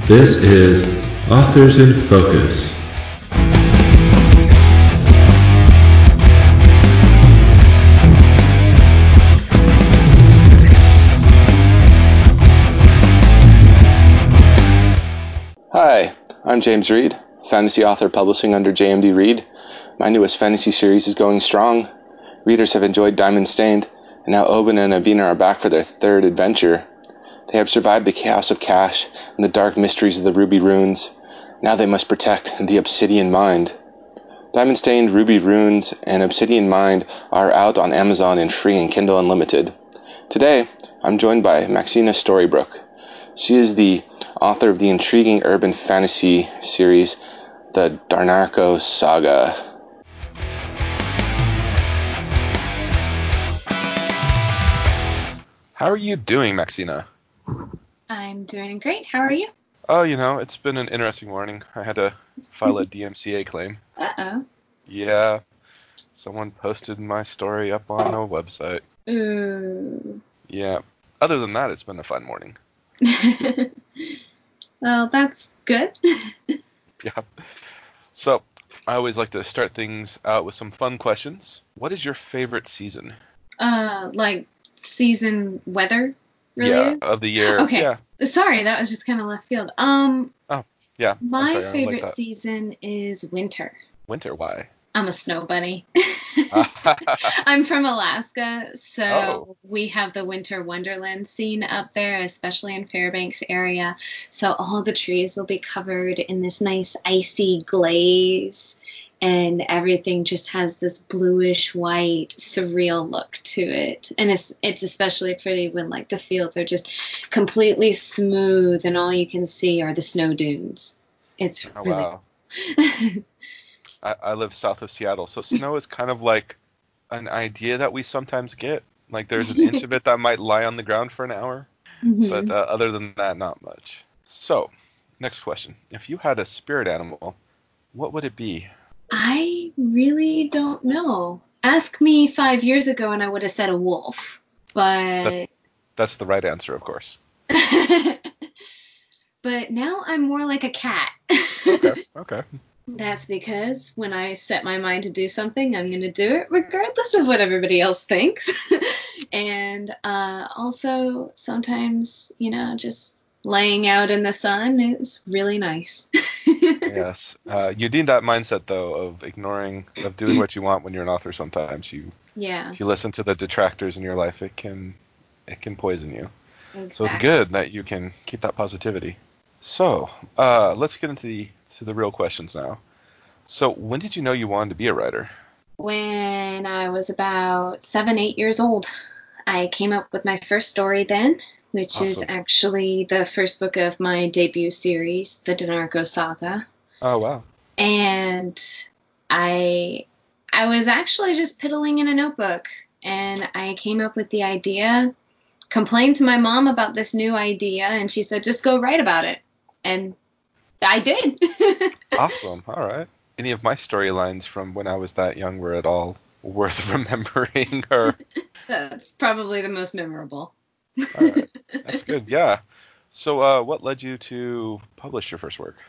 This is Authors in Focus. Hi, I'm James Reed, fantasy author publishing under JMD Reed. My newest fantasy series is going strong. Readers have enjoyed Diamond Stained, and now Oben and Avina are back for their third adventure. They have survived the chaos of Cash and the dark mysteries of the Ruby Runes. Now they must protect the Obsidian Mind. Diamond Stained, Ruby Runes, and Obsidian Mind are out on Amazon in free and Kindle Unlimited. Today, I'm joined by Maxina Storybrook. She is the author of the intriguing urban fantasy series, The Darnarko Saga. How are you doing, Maxina? I'm doing great. How are you? Oh, it's been an interesting morning. I had to file a DMCA claim. Uh-oh. Yeah, someone posted my story up on a website. Ooh. Yeah. Other than that, it's been a fun morning. Well, that's good. Yeah. So, I always like to start things out with some fun questions. What is your favorite season? Like season weather related? Yeah, of the year. Okay. Yeah. Sorry, that was just kind of left field. Oh, yeah. My I'm sorry, I like favorite that. season is winter. Winter, why? I'm a snow bunny. I'm from Alaska, so Oh. we have the winter wonderland scene up there, especially in Fairbanks area. So all the trees will be covered in this nice icy glaze, and everything just has this bluish white surreal look to it. And it's especially pretty when like the fields are just completely smooth and all you can see are the snow dunes. It's Oh, really wow. I live south of Seattle, so snow is kind of like an idea that we sometimes get. Like there's an inch of it that might lie on the ground for an hour, but other than that, not much. So, next question. If you had a spirit animal, what would it be? I really don't know. Ask me 5 years ago and I would have said a wolf, but That's the right answer, of course. but now I'm more like a cat. Okay. That's because when I set my mind to do something, I'm going to do it regardless of what everybody else thinks. And also sometimes, just laying out in the sun is really nice. Yes. You need that mindset, though, of doing what you want when you're an author sometimes. Yeah. If you listen to the detractors in your life, it can poison you. Exactly. So it's good that you can keep that positivity. So, let's get into the real questions now. So, when did you know you wanted to be a writer? When I was about 7, 8 years old, I came up with my first story then, which is Awesome. actually the first book of my debut series, The Darnarko Saga. Oh, wow. And I was actually just piddling in a notebook, and I came up with the idea, complained to my mom about this new idea, and she said, just go write about it. And I did. Awesome. All right. Any of my storylines from when I was that young were at all worth remembering? Or That's probably the most memorable. all right, that's good. Yeah. So, what led you to publish your first work?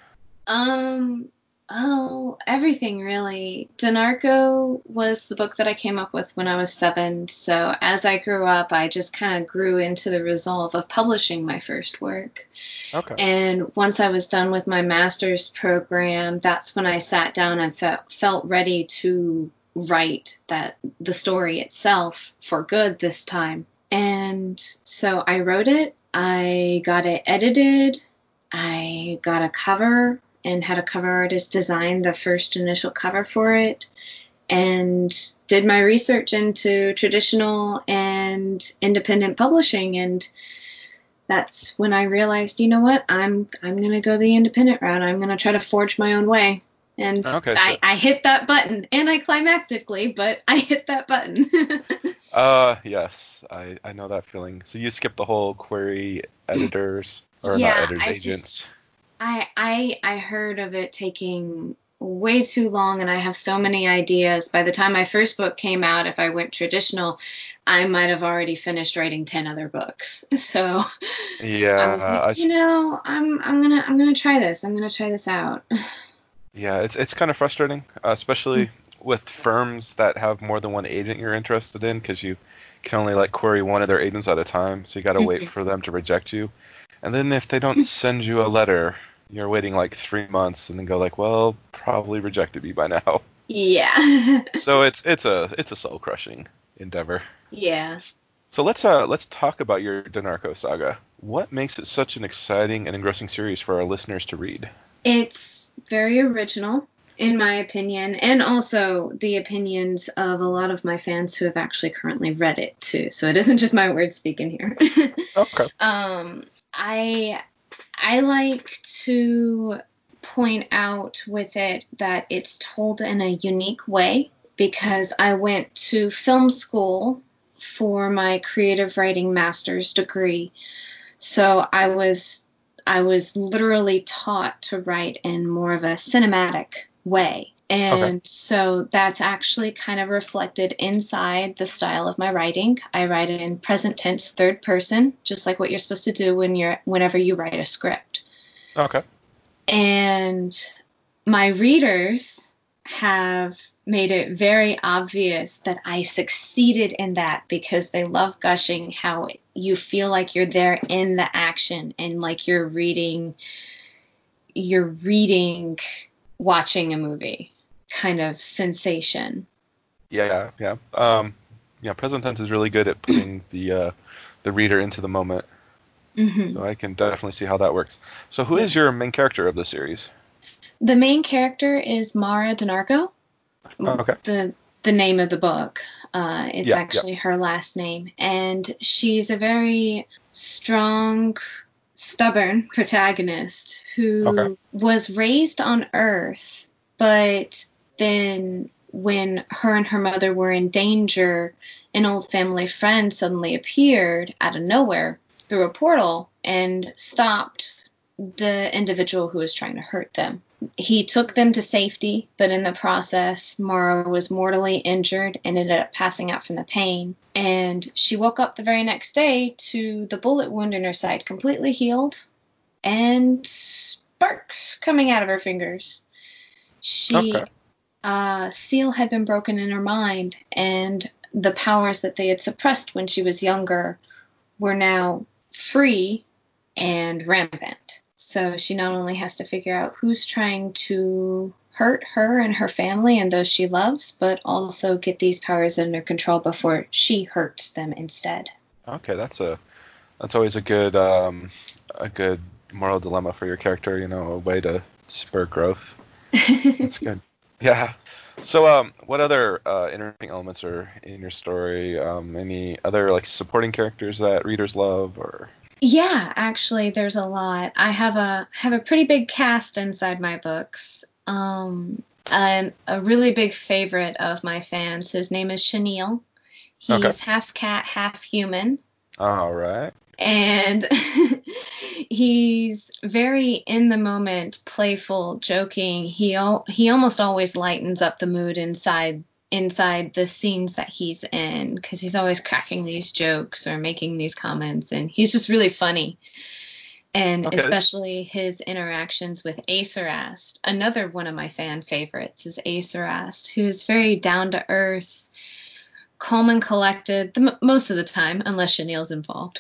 Oh, everything really. Darnarko was the book that I came up with when I was 7. So as I grew up, I just kind of grew into the resolve of publishing my first work. Okay. And once I was done with my master's program, that's when I sat down and felt ready to write the story itself for good this time. And so I wrote it. I got it edited. I got a cover and had a cover artist design the first initial cover for it, and did my research into traditional and independent publishing. And that's when I realized, you know what, I'm going to go the independent route. I'm going to try to forge my own way. And Okay. I hit that button, anticlimactically, but I hit that button. Yes, I know that feeling. So you skipped the whole query editors, or not Yeah, editors, agents. I heard of it taking way too long and I have so many ideas. By the time my first book came out, if I went traditional, I might have already finished writing 10 other books. So I was Yeah, like, I'm gonna try this. I'm gonna try this out. yeah, it's kind of frustrating, especially with firms that have more than one agent you're interested in, because you can only like query one of their agents at a time, so you got to wait for them to reject you. And then if they don't send you a letter, you're waiting like 3 months, and then go like, well, probably rejected me by now. Yeah. So it's a soul crushing endeavor. Yeah. So let's talk about your Donarco saga. What makes it such an exciting and engrossing series for our listeners to read? It's very original, in my opinion, and also the opinions of a lot of my fans who have actually currently read it too. So it isn't just my words speaking here. Okay. I like to point out with it that it's told in a unique way because I went to film school for my creative writing master's degree. So I was literally taught to write in more of a cinematic way. And so that's actually kind of reflected inside the style of my writing. I write it in present tense, third person, just like what you're supposed to do whenever you write a script. Okay. And my readers have made it very obvious that I succeeded in that because they love gushing how you feel like you're there in the action and like you're reading watching a movie kind of sensation. Yeah. Present tense is really good at putting the reader into the moment. Mm-hmm. So I can definitely see how that works. So who is your main character of the series? The main character is Mara Donarco. Okay. The name of the book. It's actually her last name. And she's a very strong, stubborn protagonist who was raised on Earth, but then when her and her mother were in danger, an old family friend suddenly appeared out of nowhere through a portal and stopped the individual who was trying to hurt them. He took them to safety, but in the process, Mara was mortally injured and ended up passing out from the pain. And she woke up the very next day to the bullet wound in her side completely healed and sparks coming out of her fingers. Seal had been broken in her mind, and the powers that they had suppressed when she was younger were now free and rampant. So she not only has to figure out who's trying to hurt her and her family and those she loves, but also get these powers under control before she hurts them instead. Okay, that's always a good moral dilemma for your character, a way to spur growth. That's good. Yeah. So what other interesting elements are in your story? Any other like supporting characters that readers love or? Yeah, actually, there's a lot. I have a pretty big cast inside my books. And a really big favorite of my fans, his name is Chenille. He's half cat, half human. All right. And he's very in the moment, playful, joking. He almost always lightens up the mood inside the scenes that he's in because he's always cracking these jokes or making these comments, and he's just really funny. And especially his interactions with Aesurast. Another one of my fan favorites is Aesurast, who's very down to earth, calm and collected most of the time, unless Chenille's involved.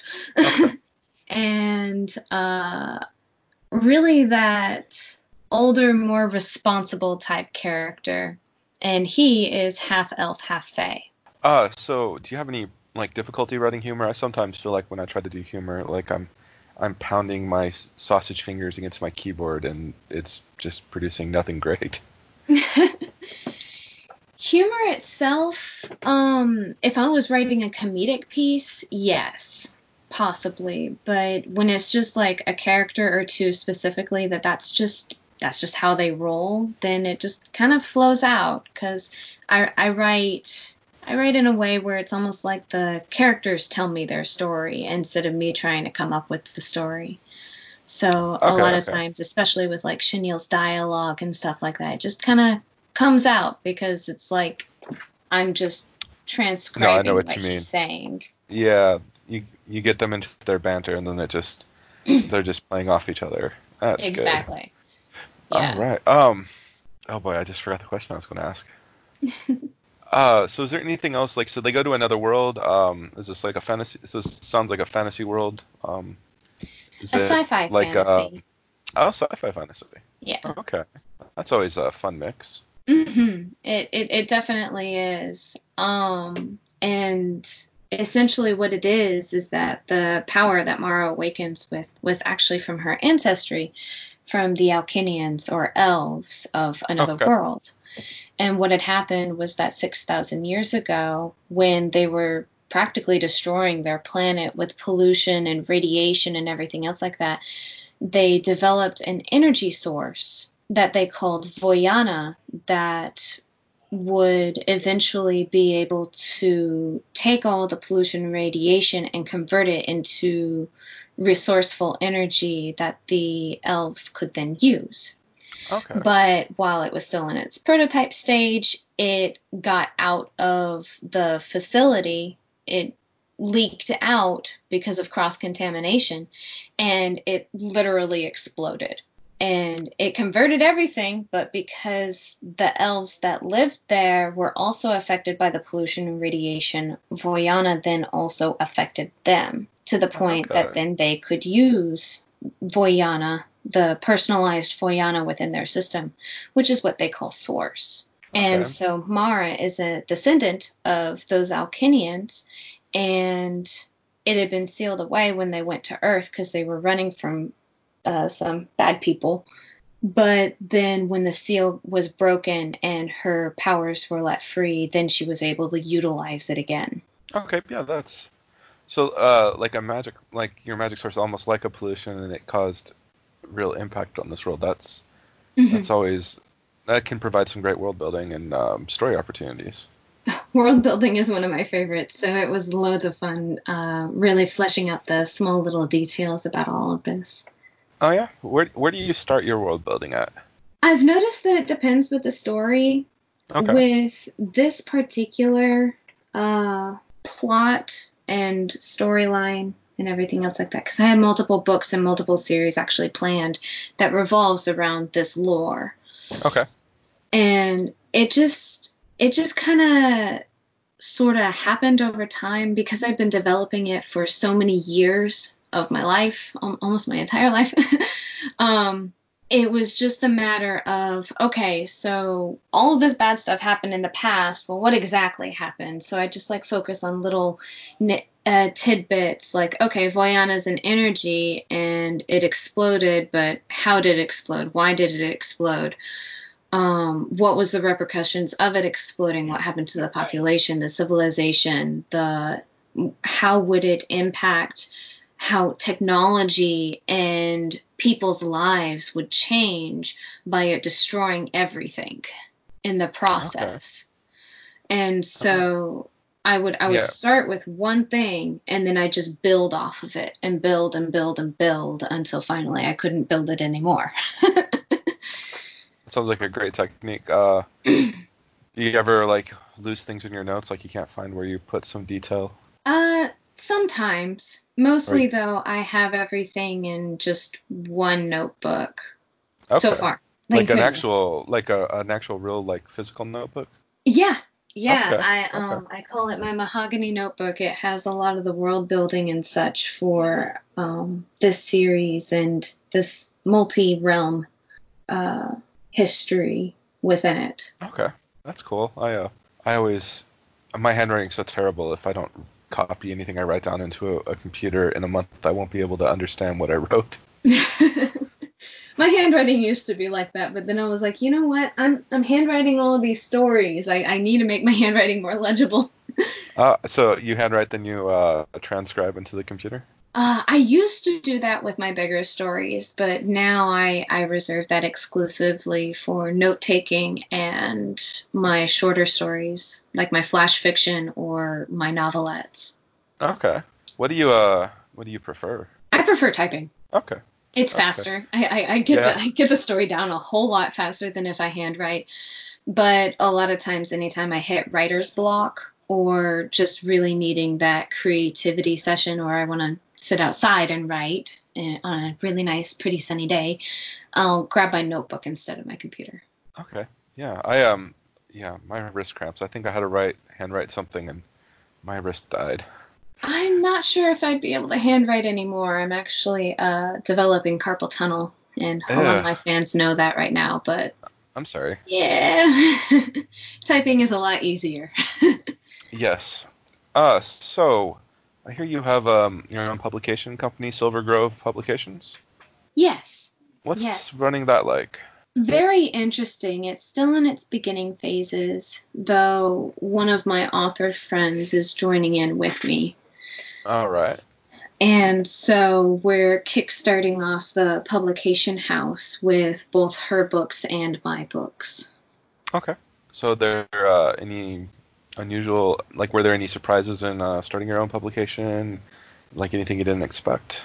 And really that older, more responsible type character. And he is half elf, half fae. So do you have any like difficulty writing humor? I sometimes feel like when I try to do humor, like I'm pounding my sausage fingers against my keyboard and it's just producing nothing great. Humor itself, if I was writing a comedic piece, yes, possibly. But when it's just like a character or two specifically that's just how they roll, then it just kind of flows out because I write in a way where it's almost like the characters tell me their story instead of me trying to come up with the story. So a lot of times, especially with like Chenille's dialogue and stuff like that, it just kind of comes out because it's like I'm just transcribing what he's saying. Yeah, you get them into their banter, and then they're just playing off each other. That's exactly. Good. Yeah. All right. Oh boy, I just forgot the question I was going to ask. So is there anything else, like, so they go to another world? Is this like a fantasy? So this sounds like a fantasy world. Is a sci-fi like, fantasy. Sci-fi fantasy. Yeah. Okay. That's always a fun mix. Mm-hmm. It definitely is. And essentially what it is that the power that Mara awakens with was actually from her ancestry, from the Alkinians or elves of another world. And what had happened was that 6,000 years ago, when they were practically destroying their planet with pollution and radiation and everything else like that, they developed an energy source that they called Voyana that would eventually be able to take all the pollution and radiation and convert it into resourceful energy that the elves could then use. Okay. But while it was still in its prototype stage, it got out of the facility. It leaked out because of cross-contamination, and it literally exploded. And it converted everything, but because the elves that lived there were also affected by the pollution and radiation, Voyana then also affected them to the point that then they could use Voyana, the personalized Voyana within their system, which is what they call Source. And so Mara is a descendant of those Alkinians, and it had been sealed away when they went to Earth because they were running from some bad people. But then when the seal was broken and her powers were let free, then she was able to utilize it again. Okay, yeah, that's so like a magic, like your magic source, almost like a pollution, and it caused real impact on this world. That's always, that can provide some great world building and story opportunities. World building is one of my favorites, so it was loads of fun, really fleshing out the small little details about all of this. Oh yeah, where do you start your world building at? I've noticed that it depends with the story. Okay. With this particular plot and storyline and everything else like that, because I have multiple books and multiple series actually planned that revolves around this lore. Okay. And it just kind of sort of happened over time because I've been developing it for so many years of my life, almost my entire life. It was just a matter of, okay, so all of this bad stuff happened in the past. Well, what exactly happened? So I just like focus on little tidbits like, okay, Voyana's an energy and it exploded, but how did it explode? Why did it explode? What was the repercussions of it exploding? What happened to the population, the civilization, how would it impact how technology and people's lives would change by it destroying everything in the process. Okay. And so I would start with one thing, and then I just build off of it and build and build and build until finally I couldn't build it anymore. That sounds like a great technique. Do you ever like lose things in your notes, like you can't find where you put some detail? Sometimes. Mostly, though, I have everything in just one notebook so far. Like an actual real like physical notebook? Yeah. I call it my mahogany notebook. It has a lot of the world building and such for this series and this multi-realm history within it. Okay, that's cool. I always, my handwriting's so terrible. If I don't copy anything I write down into a computer in a month, I won't be able to understand what I wrote. My handwriting used to be like that, but then I was like, you know what? I'm handwriting all of these stories. I need to make my handwriting more legible. So you handwrite, then you transcribe into the computer? I used to do that with my bigger stories, but now I reserve that exclusively for note-taking and my shorter stories, like my flash fiction or my novelettes. Okay. What do you prefer? I prefer typing. Okay. It's Okay. faster. I get Yeah. I get the story down a whole lot faster than if I handwrite. But a lot of times, anytime I hit writer's block or just really needing that creativity session, or I want to sit outside and write on a really nice, pretty sunny day, I'll grab my notebook instead of my computer. Okay. Yeah. Yeah, my wrist cramps. I think I had to handwrite something and my wrist died. I'm not sure if I'd be able to handwrite anymore. I'm actually developing carpal tunnel, and a lot of my Ugh. fans know that right now, but I'm sorry. yeah, typing is a lot easier. Yes. So I hear you have your own publication company, Silver Grove Publications. Yes, What's yes. running that like? Very interesting. It's still in its beginning phases, though one of my author friends is joining in with me. All right. And so we're kickstarting off the publication house with both her books and my books. Okay. So there any unusual, like, were there any surprises in starting your own publication? Like anything you didn't expect?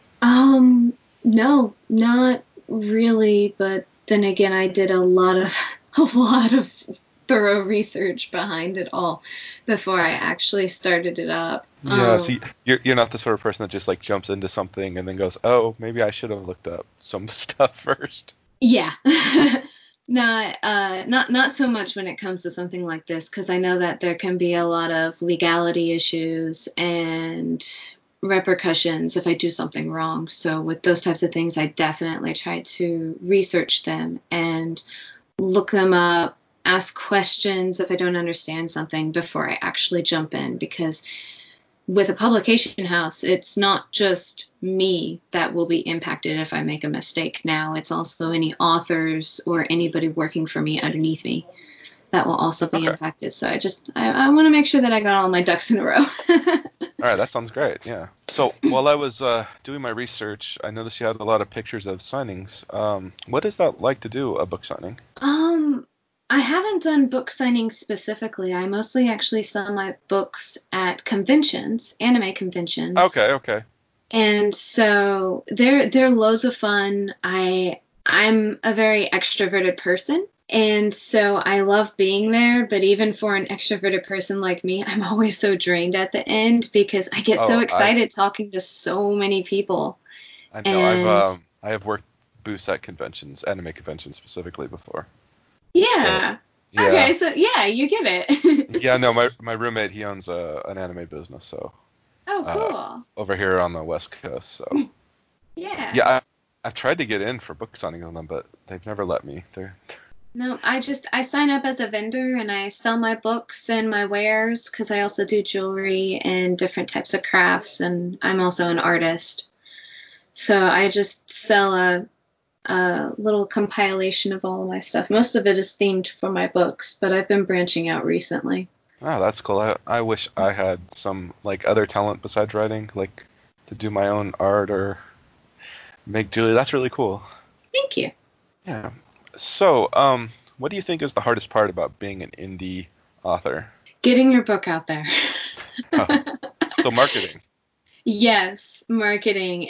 No, not really, but then again, I did a lot of a lot of thorough research behind it all before I actually started it up. Yeah. So you're not the sort of person that just like jumps into something and then goes, oh, maybe I should have looked up some stuff first. Yeah. Not so much when it comes to something like this, because I know that there can be a lot of legality issues and repercussions if I do something wrong. So with those types of things, I definitely try to research them and look them up, ask questions if I don't understand something before I actually jump in, because with a publication house, it's not just me that will be impacted if I make a mistake now. It's also any authors or anybody working for me underneath me that will also be Okay. impacted. So I want to make sure that I got all my ducks in a row. All right, that sounds great. Yeah. So while I was doing my research, I noticed you had a lot of pictures of signings. What is that like to do a book signing? I haven't done book signings specifically. I mostly actually sell my books at conventions, anime conventions. Okay. And so they're loads of fun. I'm a very extroverted person, and so I love being there, but even for an extroverted person like me, I'm always so drained at the end because I get so Oh, excited talking to so many people. I know. And I have worked booths at conventions, anime conventions specifically before. So yeah. yeah. Okay, so yeah, you get it. Yeah, no, my roommate, he owns an anime business, so Oh, uh cool. over here on the West Coast. So Yeah. yeah, I've tried to get in for book signings on them, but they've never let me. No, I sign up as a vendor and I sell my books and my wares because I also do jewelry and different types of crafts, and I'm also an artist. So I just sell a little compilation of all of my stuff. Most of it is themed for my books, but I've been branching out recently. Oh, that's cool. I wish I had some like other talent besides writing, like to do my own art or make jewelry. That's really cool. Thank you. Yeah. So, what do you think is the hardest part about being an indie author? Getting your book out there. So marketing. Yes, marketing,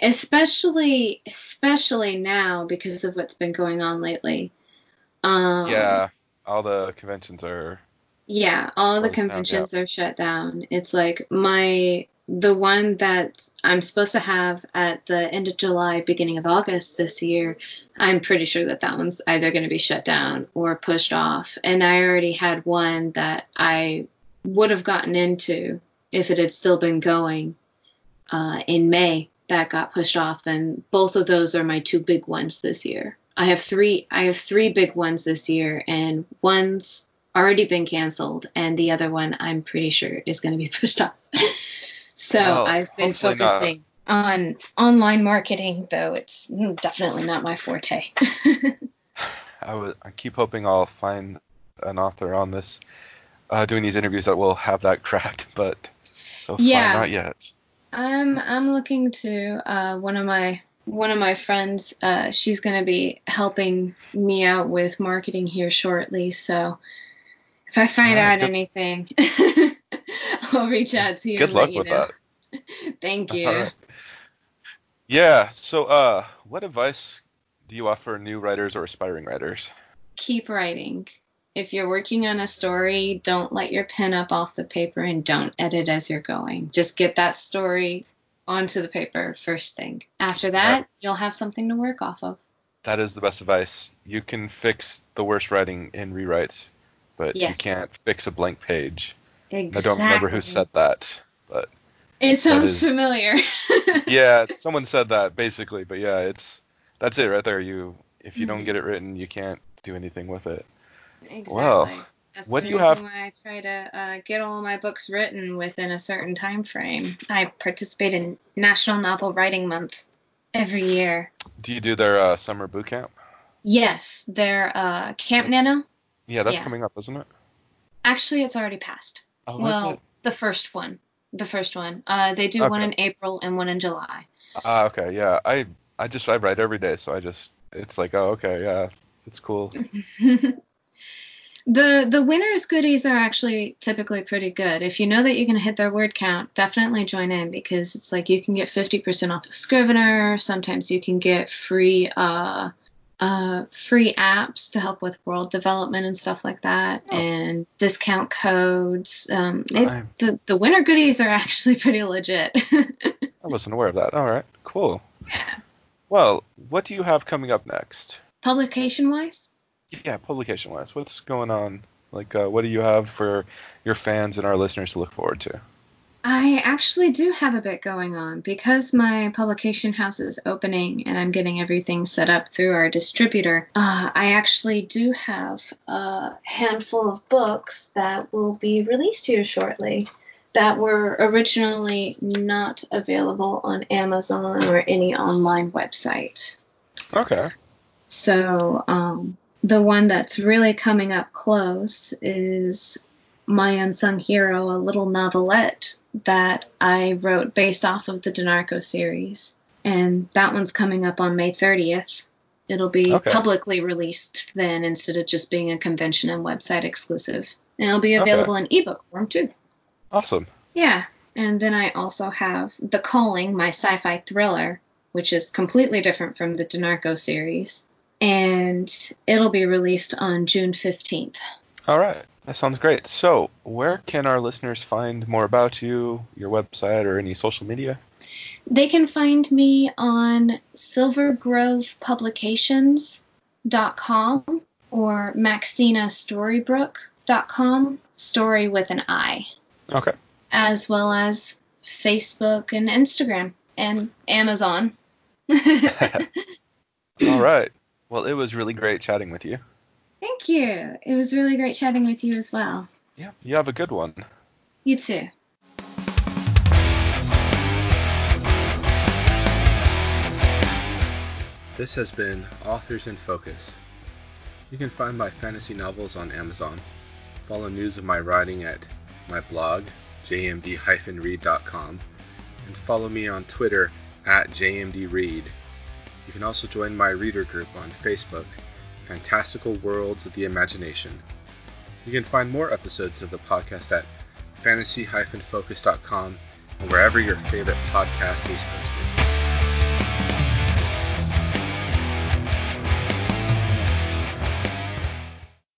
especially now because of what's been going on lately. Yeah, all the conventions are Yeah, all the closed down. Yeah. conventions are shut down. It's like the one that I'm supposed to have at the end of July, beginning of August this year, I'm pretty sure that one's either going to be shut down or pushed off. And I already had one that I would have gotten into if it had still been going in May that got pushed off, and both of those are my two big ones this year. I have three big ones this year, and one's already been canceled, and the other one I'm pretty sure is going to be pushed off. So Well, I've been hopefully not. focusing on online marketing, though it's definitely not my forte. I keep hoping I'll find an author on this doing these interviews that will have that cracked, but so far Yeah, not yet. I'm looking to one of my friends. She's going to be helping me out with marketing here shortly. So if I All find right. out anything, I'll reach out to you Good and let luck you with know. that. Thank All you. right. Yeah. So, what advice do you offer new writers or aspiring writers? Keep writing. If you're working on a story, don't let your pen up off the paper and don't edit as you're going. Just get that story onto the paper first thing. After that, you'll have something to work off of. That is the best advice. You can fix the worst writing in rewrites, but you can't fix a blank page. Exactly. I don't remember who said that, but it sounds familiar. Yeah, someone said that basically, but yeah, that's it right there. If you don't Mm-hmm. get it written, you can't do anything with it. Exactly. Well, That's what the do you reason have? why I try to get all of my books written within a certain time frame. I participate in National Novel Writing Month every year. Do you do their summer boot camp? Yes, their Camp Nano. Yeah, that's coming up, isn't it? Actually, it's already passed. Oh, well, is it? The first one. They do one in April and one in July. Okay, yeah. I write every day, so it's like, oh, okay, yeah, it's cool. The winners goodies are actually typically pretty good. If you know that you're going to hit their word count, definitely join in, because it's like you can get 50% off of Scrivener. Sometimes you can get free apps to help with world development and stuff like that, and discount codes. The winner goodies are actually pretty legit. I wasn't aware of that. All right, cool. Yeah. Well, what do you have coming up next? Publication-wise? Yeah, publication-wise. What's going on? Like, what do you have for your fans and our listeners to look forward to? I actually do have a bit going on, because my publication house is opening and I'm getting everything set up through our distributor. I actually do have a handful of books that will be released here shortly that were originally not available on Amazon or any online website. Okay. So the one that's really coming up close is My Unsung Hero, a little novelette that I wrote based off of the DeNarco series. And that one's coming up on May 30th. It'll be publicly released then, instead of just being a convention and website exclusive. And it'll be available in ebook form too. Awesome. Yeah. And then I also have The Calling, my sci-fi thriller, which is completely different from the DeNarco series. And it'll be released on June 15th. All right. That sounds great. So, where can our listeners find more about you, your website, or any social media? They can find me on silvergrovepublications.com or maxinastorybrook.com, story with an I. Okay. As well as Facebook and Instagram and Amazon. All right. Well, it was really great chatting with you. Thank you. It was really great chatting with you as well. Yeah, you have a good one. You too. This has been Authors in Focus. You can find my fantasy novels on Amazon. Follow news of my writing at my blog, jmd-read.com, and follow me on Twitter at jmdread. You can also join my reader group on Facebook, Fantastical Worlds of the Imagination. You can find more episodes of the podcast at fantasy-focus.com and wherever your favorite podcast is hosted.